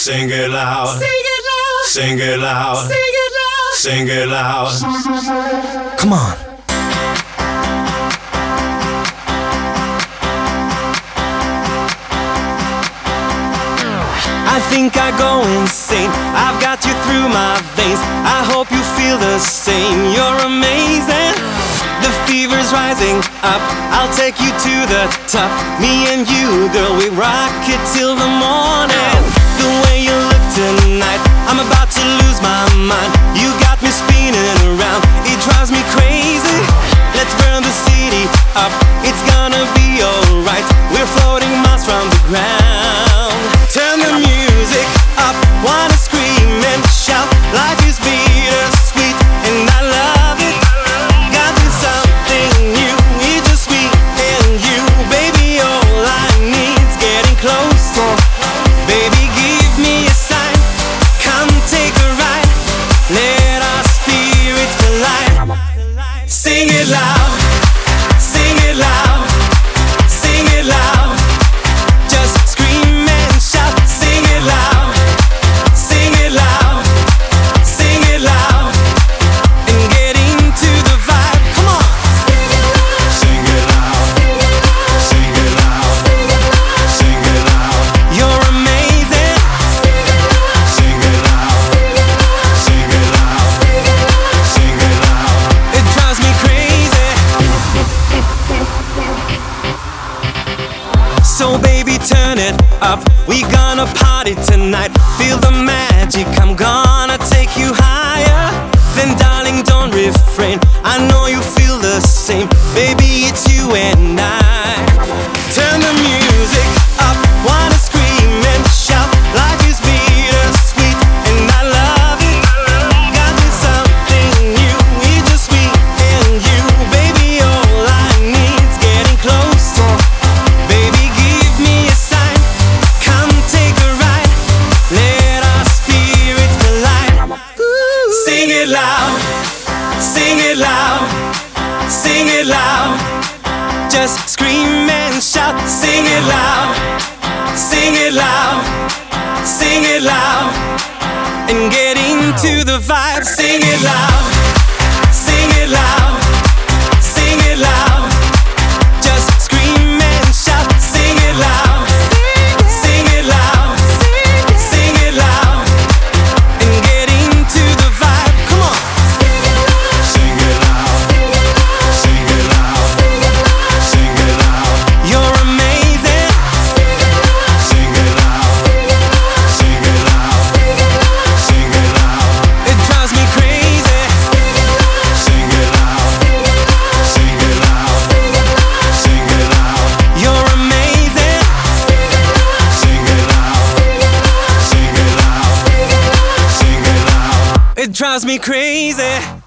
Sing it loud. Sing it loud. Sing it loud. Sing it loud. Sing it loud. Come on. I think I go insane. I've got you through my veins. I hope you feel the same. You're amazing. The fever's rising up. I'll take you to the top. Me and you, girl, we rock it till the morning. The way you look tonight, I'm about to lose my mind. You got me spinning around. It drives me crazy. Let's burn the city up. It's gonna be alright. We're floating miles from the ground. Turn the music up. Wanna scream and shout. Life is bittersweet and I love it. Got me something new. It's just me and you. Baby, all I need's getting closer. Baby, give me a sign. Come take a ride. Let our spirits collide. Sing it loud. Sing it loud. Sing it loud. Just scream and shout. Sing it loud. Sing it loud. Sing it loud. And get into the vibe. Come on. Sing it loud. Sing it loud. Sing it loud. You're amazing. Sing it loud. Sing it loud. Sing it loud. It drives me crazy. So baby, turn it up. We gonna party tonight. Feel the magic. I'm gonna take you higher. Then darling, don't refrain. I know you feel the same. Baby, it's you and I. Turn the music up. Wanna scream and shout. Life is bittersweet and I love it. Got me something new. It's just me and you. Baby, all I need's getting closer. Baby, give me a sign. Come take a ride. Let our spirits collide. Sing it loud. Sing it loud. Sing it loud. Just scream and shout. Sing it loud. Sing it loud. Sing it loud. And get into the vibe. Sing it loud. Sing it loud. Sing it loud. Just scream and shout. Sing it loud. Sing it loud. Sing it loud. And get into the vibe. Come on. Sing it loud. Sing it loud. Sing it loud. You're amazing. Sing it loud. Sing it loud. Sing it loud. It drives me crazy. Sing it loud. Sing it loud. Sing it loud. You're amazing. Sing it loud. Sing it loud. Sing it loud. It drives me crazy.